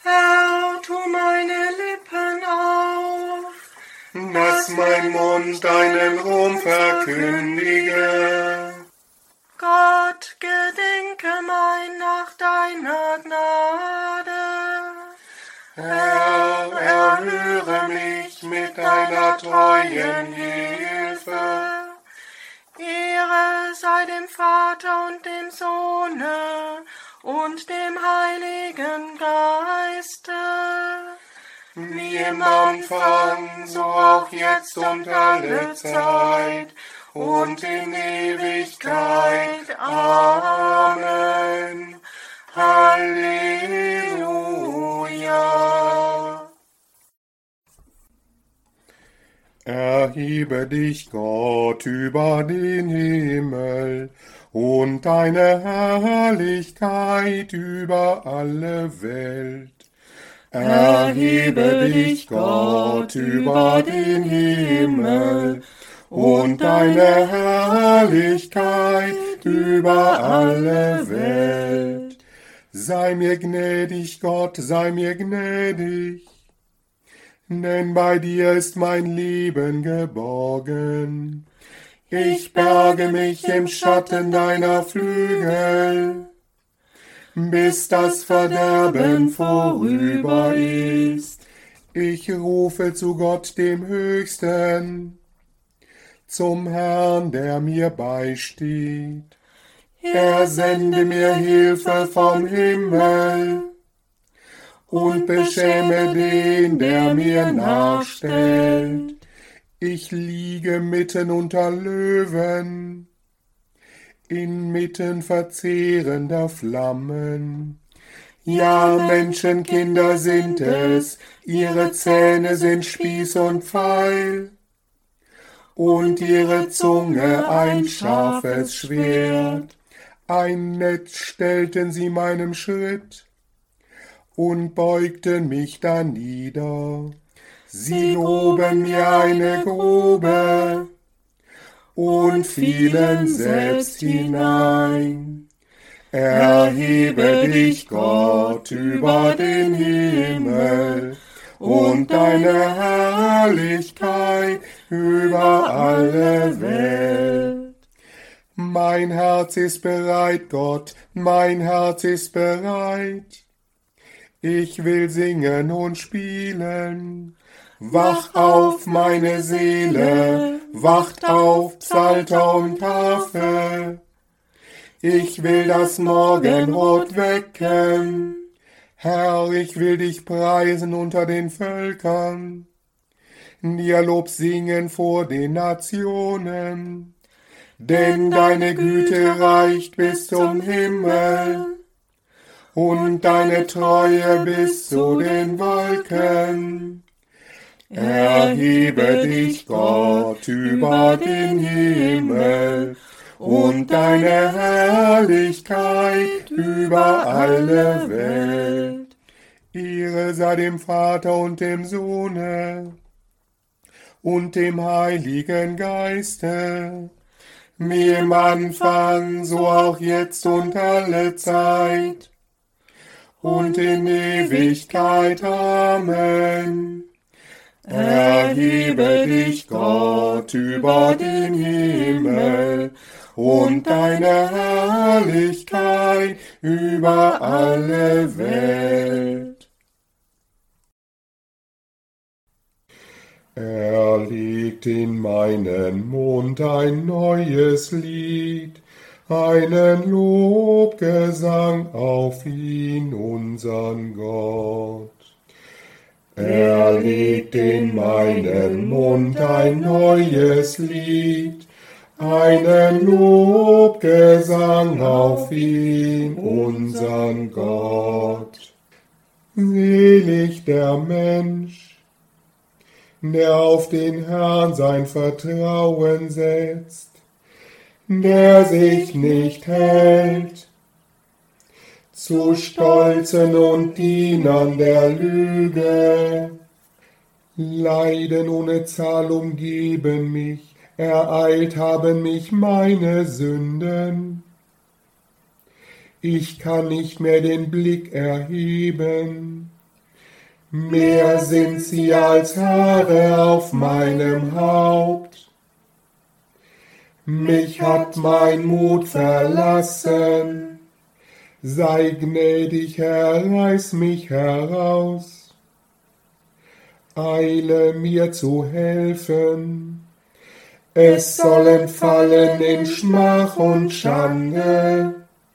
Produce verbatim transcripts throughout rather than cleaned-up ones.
Herr, tu meine Lippen auf, dass mein Mund deinen Ruhm verkündige. Gott, gedenke mein nach deiner Gnade. Herr, erhöre mich mit deiner treuen Hilfe. Ehre sei dem Vater und dem Sohne und dem Heiligen Geiste, wie im Anfang, so auch jetzt und alle Zeit und in Ewigkeit. Amen. Halleluja. Erhebe dich, Gott, über den Himmel und deine Herrlichkeit über alle Welt. Erhebe dich, Gott, über den Himmel und deine Herrlichkeit über alle Welt. Sei mir gnädig, Gott, sei mir gnädig, denn bei dir ist mein Leben geborgen. Ich berge mich im Schatten deiner Flügel, bis das Verderben vorüber ist. Ich rufe zu Gott, dem Höchsten, zum Herrn, der mir beisteht. Er sende mir Hilfe vom Himmel und beschäme den, der mir nachstellt. Ich liege mitten unter Löwen, inmitten verzehrender Flammen. Ja, Menschenkinder sind es, ihre Zähne sind Spieß und Pfeil, und ihre Zunge ein scharfes Schwert. Ein Netz stellten sie meinem Schritt und beugten mich danieder. Sie gruben mir eine Grube und fielen selbst hinein. Erhebe dich, Gott, über den Himmel und deine Herrlichkeit über alle Welt. Mein Herz ist bereit, Gott, mein Herz ist bereit. Ich will singen und spielen. Wach auf, meine Seele, wacht auf, Psalter und Harfe. Ich will das Morgenrot wecken. Herr, ich will dich preisen unter den Völkern, dir Lob singen vor den Nationen. Denn deine Güte reicht bis zum Himmel und deine Treue bis zu den Wolken. Erhebe dich, Gott, über den Himmel und deine Herrlichkeit über alle Welt. Ehre sei dem Vater und dem Sohne und dem Heiligen Geiste, wie im Anfang, so auch jetzt und alle Zeit und in Ewigkeit. Amen. Erhebe dich, Gott, über den Himmel und deine Herrlichkeit über alle Welt. Er legt in meinen Mund ein neues Lied, einen Lobgesang auf ihn, unsern Gott. Er legt in meinen Mund ein neues Lied, einen Lobgesang auf ihn, unsern Gott. Selig der Mensch, der auf den Herrn sein Vertrauen setzt, der sich nicht hält zu Stolzen und Dienern der Lüge. Leiden ohne Zahl umgeben mich, ereilt haben mich meine Sünden. Ich kann nicht mehr den Blick erheben, mehr sind sie als Haare auf meinem Haupt. Mich hat mein Mut verlassen, sei gnädig, Herr, reiß mich heraus. Eile mir zu helfen, es sollen fallen in Schmach und Schande,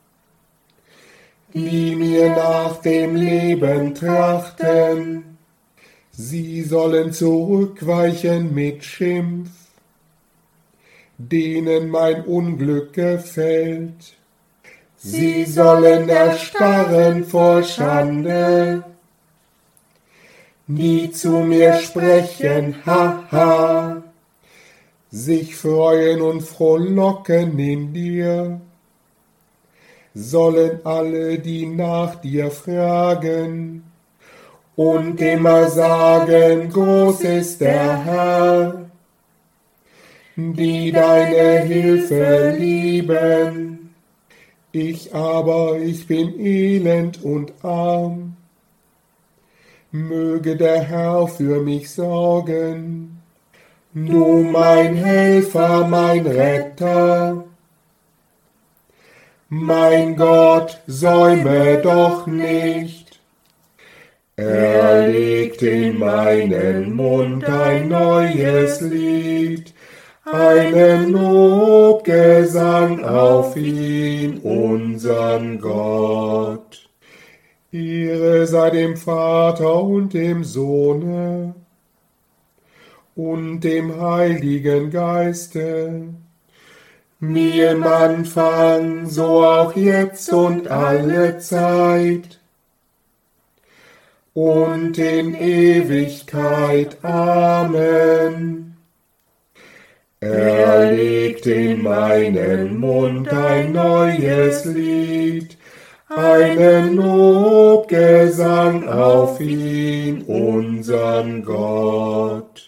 die mir nach dem Leben trachten. Sie sollen zurückweichen mit Schimpf, denen mein Unglück gefällt. Sie sollen erstarren vor Schande, die zu mir sprechen, haha, sich freuen und frohlocken in dir. Sollen alle, die nach dir fragen und immer sagen, groß ist der Herr, die deine Hilfe lieben. Ich aber, ich bin elend und arm. Möge der Herr für mich sorgen, du mein Helfer, mein Retter. Mein Gott, säume doch nicht. Er legt in meinen Mund ein neues Lied, einen Lobgesang auf ihn, unsern Gott. Ehre sei dem Vater und dem Sohne und dem Heiligen Geiste, wie im Anfang, so auch jetzt und alle Zeit und in Ewigkeit. Amen. Er legt in meinen Mund ein neues Lied, einen Lobgesang auf ihn, unsern Gott.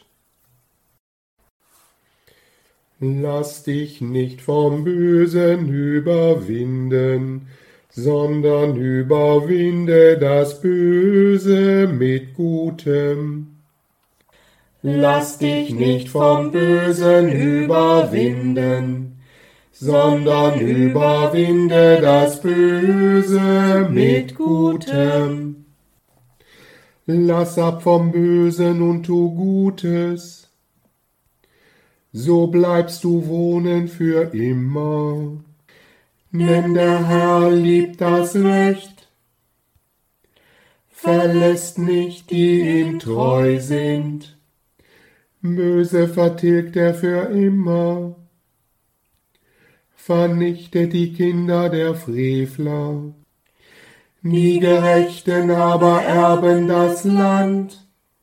Lass dich nicht vom Bösen überwinden, sondern überwinde das Böse mit Gutem. Lass dich nicht vom Bösen überwinden, sondern überwinde das Böse mit Gutem. Lass ab vom Bösen und tu Gutes, so bleibst du wohnen für immer. Denn der Herr liebt das Recht, verlässt nicht, die ihm treu sind. Böse vertilgt er für immer, vernichtet die Kinder der Frevler. Die Gerechten aber erben das Land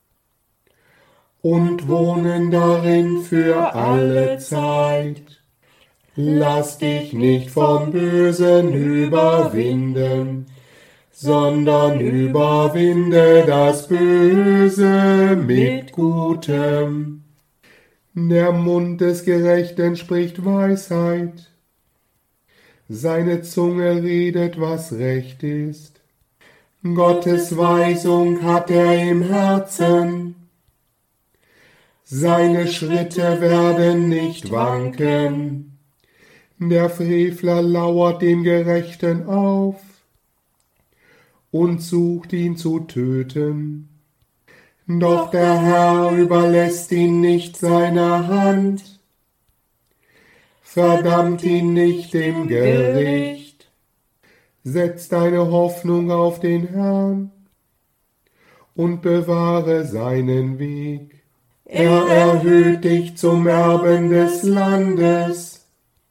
und wohnen darin für alle Zeit. Lass dich nicht vom Bösen überwinden, sondern überwinde das Böse mit Gutem. Der Mund des Gerechten spricht Weisheit, seine Zunge redet, was recht ist. Gottes Weisung hat er im Herzen, seine Schritte werden nicht wanken. Der Frevler lauert dem Gerechten auf und sucht ihn zu töten. Doch der Herr überlässt ihn nicht seiner Hand, verdammt ihn nicht im Gericht. Setz deine Hoffnung auf den Herrn und bewahre seinen Weg. Er erhöht dich zum Erben des Landes.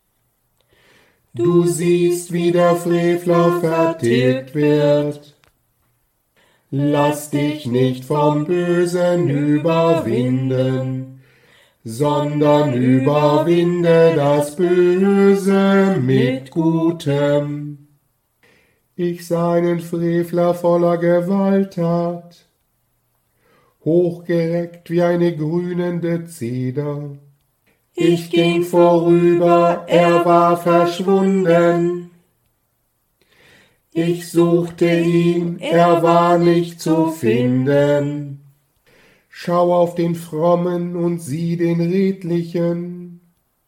Du siehst, wie der Frevler vertilgt wird. Lass dich nicht vom Bösen überwinden, sondern überwinde das Böse mit Gutem. Ich sah einen Frevler voller Gewalttat, hochgereckt wie eine grünende Zeder. Ich ging vorüber, er war verschwunden. Ich suchte ihn, er war nicht zu finden. Schau auf den Frommen und sieh den Redlichen.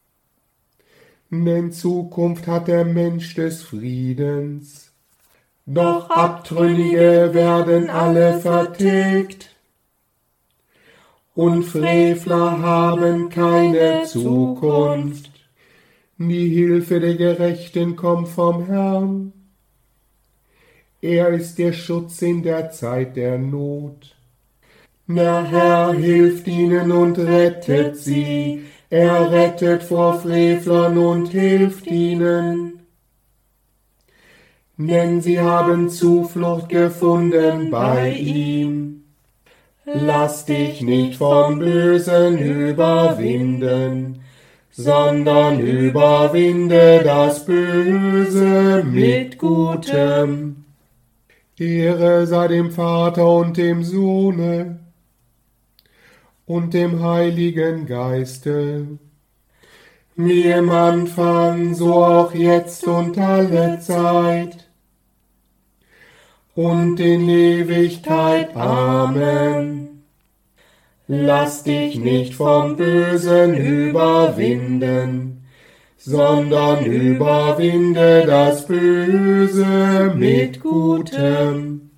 Denn Zukunft hat der Mensch des Friedens. Doch Abtrünnige werden alle vertilgt. Und Frevler haben keine Zukunft. Die Hilfe der Gerechten kommt vom Herrn. Er ist der Schutz in der Zeit der Not. Der Herr hilft ihnen und rettet sie. Er rettet vor Frevlern und hilft ihnen. Denn sie haben Zuflucht gefunden bei ihm. Lass dich nicht vom Bösen überwinden, sondern überwinde das Böse mit Gutem. Ehre sei dem Vater und dem Sohne und dem Heiligen Geiste, wie im Anfang, so auch jetzt und alle Zeit und in Ewigkeit. Amen. Lass dich nicht vom Bösen überwinden, sondern überwinde das Böse mit Gutem.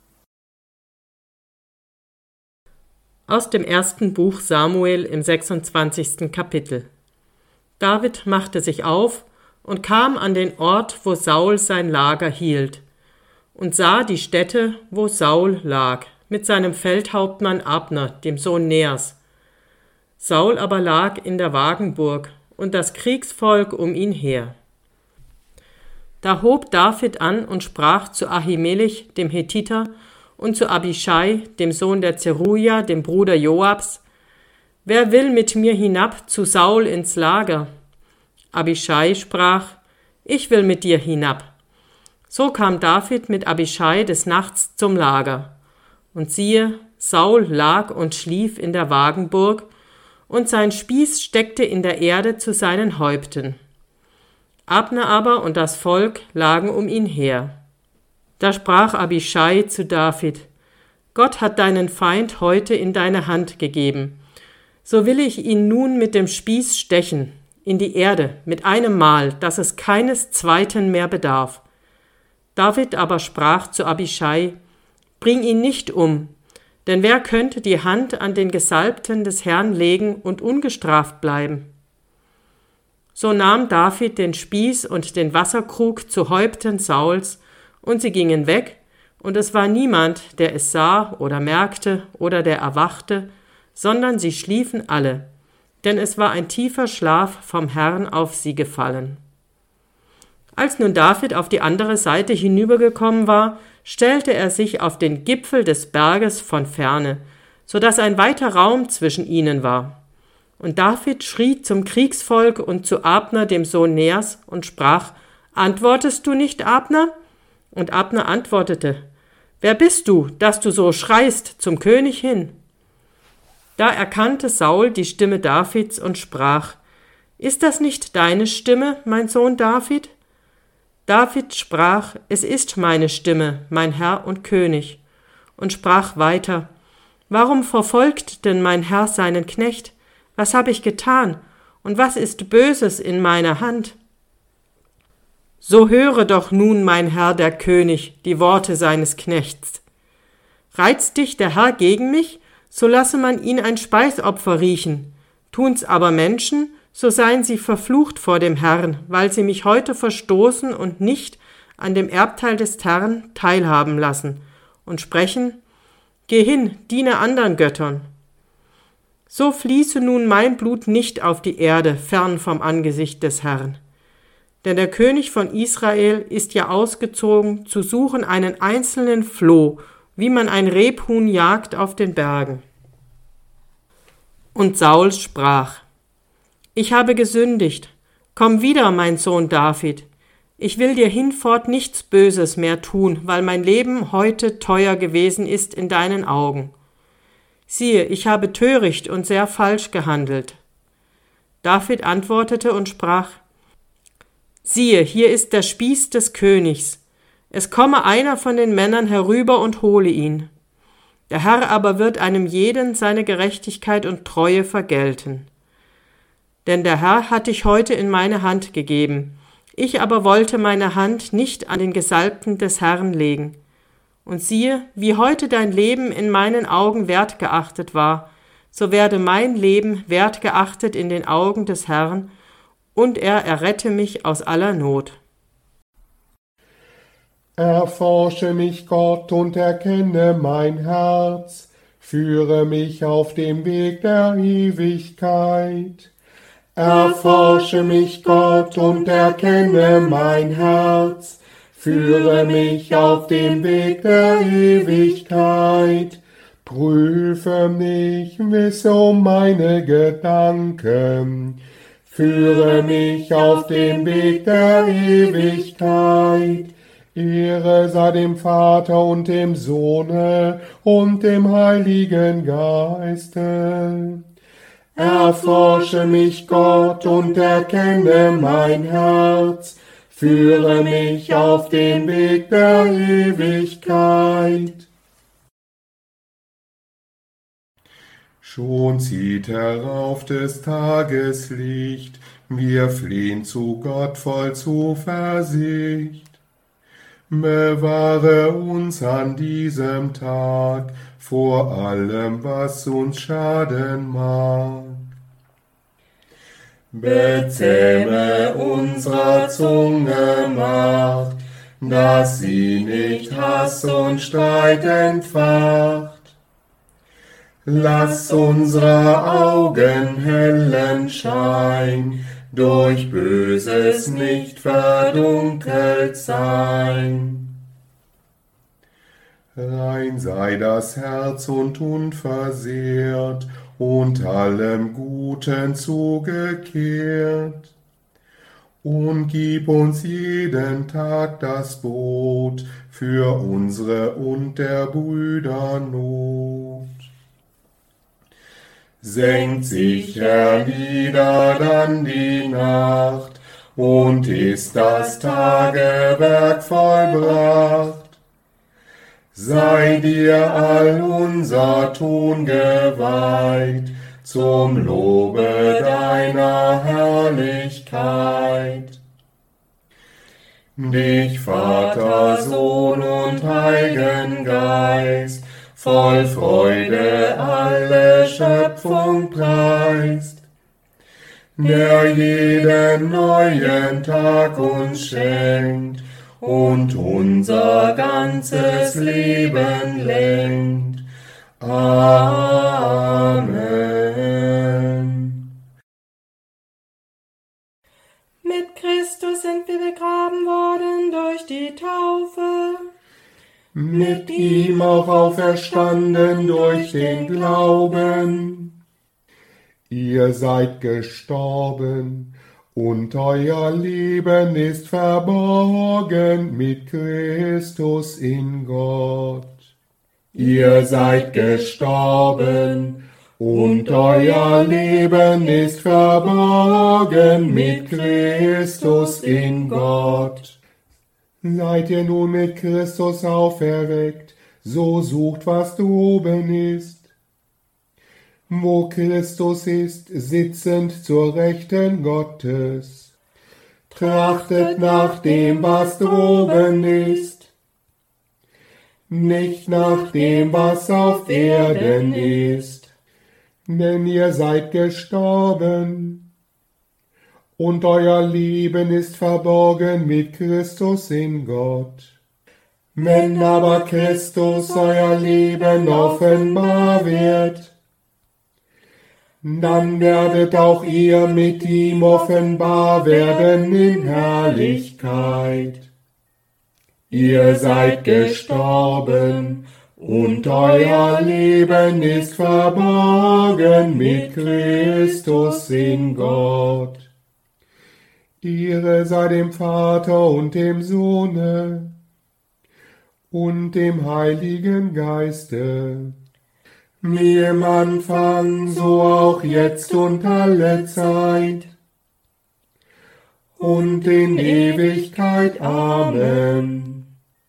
Aus dem ersten Buch Samuel im sechsundzwanzigsten Kapitel. David machte sich auf und kam an den Ort, wo Saul sein Lager hielt, und sah die Stätte, wo Saul lag, mit seinem Feldhauptmann Abner, dem Sohn Neas. Saul aber lag in der Wagenburg und das Kriegsvolk um ihn her. Da hob David an und sprach zu Ahimelech, dem Hethiter, und zu Abischai, dem Sohn der Zeruja, dem Bruder Joabs: Wer will mit mir hinab zu Saul ins Lager? Abischai sprach: Ich will mit dir hinab. So kam David mit Abischai des Nachts zum Lager. Und siehe, Saul lag und schlief in der Wagenburg, und sein Spieß steckte in der Erde zu seinen Häupten. Abner aber und das Volk lagen um ihn her. Da sprach Abischai zu David: Gott hat deinen Feind heute in deine Hand gegeben. So will ich ihn nun mit dem Spieß stechen, in die Erde, mit einem Mal, dass es keines zweiten mehr bedarf. David aber sprach zu Abischai: Bring ihn nicht um, denn wer könnte die Hand an den Gesalbten des Herrn legen und ungestraft bleiben? So nahm David den Spieß und den Wasserkrug zu Häupten Sauls, und sie gingen weg, und es war niemand, der es sah oder merkte oder der erwachte, sondern sie schliefen alle, denn es war ein tiefer Schlaf vom Herrn auf sie gefallen. Als nun David auf die andere Seite hinübergekommen war, stellte er sich auf den Gipfel des Berges von ferne, so dass ein weiter Raum zwischen ihnen war. Und David schrie zum Kriegsvolk und zu Abner, dem Sohn Neas, und sprach: Antwortest du nicht, Abner? Und Abner antwortete: Wer bist du, dass du so schreist zum König hin? Da erkannte Saul die Stimme Davids und sprach: Ist das nicht deine Stimme, mein Sohn David? David sprach: Es ist meine Stimme, mein Herr und König, und sprach weiter: Warum verfolgt denn mein Herr seinen Knecht? Was habe ich getan? Und was ist Böses in meiner Hand? So höre doch nun, mein Herr der König, die Worte seines Knechts. Reizt dich der Herr gegen mich, so lasse man ihn ein Speisopfer riechen. Tun's aber Menschen, so seien sie verflucht vor dem Herrn, weil sie mich heute verstoßen und nicht an dem Erbteil des Herrn teilhaben lassen und sprechen: Geh hin, diene andern Göttern. So fließe nun mein Blut nicht auf die Erde, fern vom Angesicht des Herrn. Denn der König von Israel ist ja ausgezogen, zu suchen einen einzelnen Floh, wie man ein Rebhuhn jagt auf den Bergen. Und Saul sprach: Ich habe gesündigt. Komm wieder, mein Sohn David. Ich will dir hinfort nichts Böses mehr tun, weil mein Leben heute teuer gewesen ist in deinen Augen. Siehe, ich habe töricht und sehr falsch gehandelt. David antwortete und sprach: Siehe, hier ist der Spieß des Königs. Es komme einer von den Männern herüber und hole ihn. Der Herr aber wird einem jeden seine Gerechtigkeit und Treue vergelten. Denn der Herr hat dich heute in meine Hand gegeben. Ich aber wollte meine Hand nicht an den Gesalbten des Herrn legen. Und siehe, wie heute dein Leben in meinen Augen wertgeachtet war, so werde mein Leben wertgeachtet in den Augen des Herrn, und er errette mich aus aller Not. Erforsche mich, Gott, und erkenne mein Herz, führe mich auf dem Weg der Ewigkeit. Erforsche mich, Gott, und erkenne mein Herz, führe mich auf dem Weg der Ewigkeit. Prüfe mich, wisse um meine Gedanken, führe mich auf dem Weg der Ewigkeit. Ehre sei dem Vater und dem Sohne und dem Heiligen Geiste. Erforsche mich, Gott, und erkenne mein Herz, führe mich auf den Weg der Ewigkeit. Schon zieht herauf des Tages Licht, wir flehen zu Gott voll Zuversicht. Bewahre uns an diesem Tag vor allem, was uns schaden mag. Bezähme unserer Zunge Macht, dass sie nicht Hass und Streit entfacht. Lass unsere Augen hellen Schein, durch Böses nicht verdunkelt sein. Rein sei das Herz und unversehrt, und allem Guten zugekehrt. Und gib uns jeden Tag das Brot für unsere und der Brüder Not. Senkt sich hernieder dann die Nacht, und ist das Tagewerk vollbracht. Sei dir all unser Tun geweiht, zum Lobe deiner Herrlichkeit. Dich, Vater, Sohn und Heiligen Geist, voll Freude alle Schöpfung preist, der jeden neuen Tag uns schenkt und unser ganzes Leben lenkt. Amen. Mit Christus sind wir begraben worden durch die Taufe, mit ihm auch auferstanden durch den Glauben. Ihr seid gestorben, und euer Leben ist verborgen mit Christus in Gott. Ihr seid gestorben, und euer Leben ist verborgen mit Christus in Gott. Seid ihr nun mit Christus auferweckt, so sucht, was droben ist, wo Christus ist, sitzend zur Rechten Gottes. Trachtet nach dem, was droben ist, nicht nach dem, was auf Erden ist, denn ihr seid gestorben, und euer Leben ist verborgen mit Christus in Gott. Wenn aber Christus euer Leben offenbar wird, dann werdet auch ihr mit ihm offenbar werden in Herrlichkeit. Ihr seid gestorben, und euer Leben ist verborgen mit Christus in Gott. Ehre sei dem Vater und dem Sohne und dem Heiligen Geiste, wie im Anfang, so auch jetzt und alle Zeit und in Ewigkeit. Amen.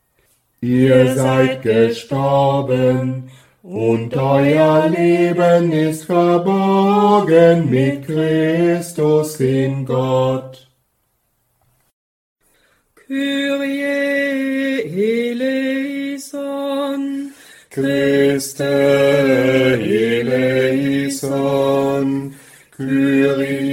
Ihr seid gestorben, und euer Leben ist verborgen mit Christus in Gott. Kyrie eleison, Christe eleison, Kyrie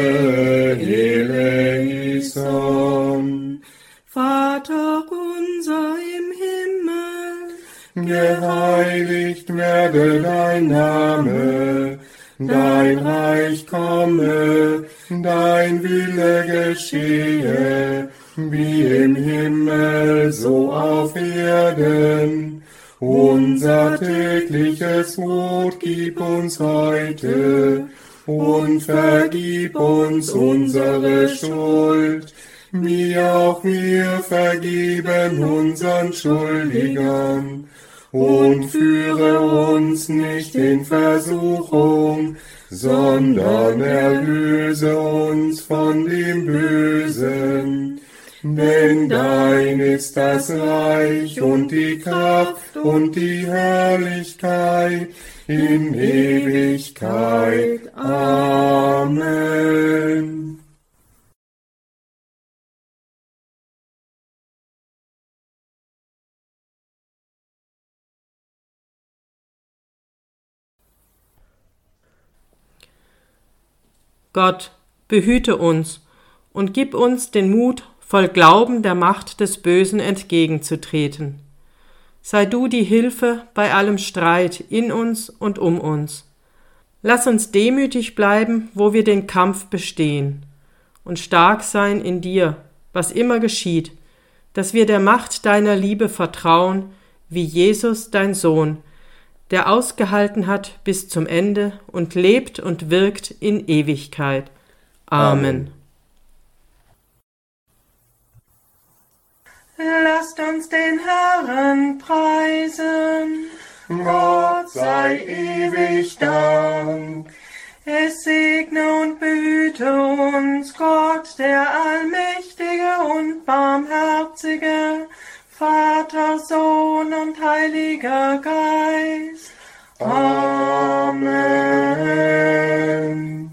eleison. Vater unser im Himmel, Geheiligt werde dein Name, dein Reich komme, dein Wille geschehe, wie im Himmel, so auf Erden. Unser tägliches Brot gib uns heute und vergib uns unsere Schuld, wie auch wir vergeben unseren Schuldigern. Und führe uns nicht in Versuchung, sondern erlöse uns von dem Bösen. Denn dein ist das Reich und die Kraft und die Herrlichkeit in Ewigkeit. Amen. Gott, behüte uns und gib uns den Mut, voll Glauben der Macht des Bösen entgegenzutreten. Sei du die Hilfe bei allem Streit in uns und um uns. Lass uns demütig bleiben, wo wir den Kampf bestehen, und stark sein in dir, was immer geschieht, dass wir der Macht deiner Liebe vertrauen, wie Jesus, dein Sohn, der ausgehalten hat bis zum Ende und lebt und wirkt in Ewigkeit. Amen. Amen. lasst uns den Herrn preisen. Gott sei ewig Dank. Es segne und behüte uns Gott, der allmächtige und barmherzige, Vater, Sohn und Heiliger Geist. Amen.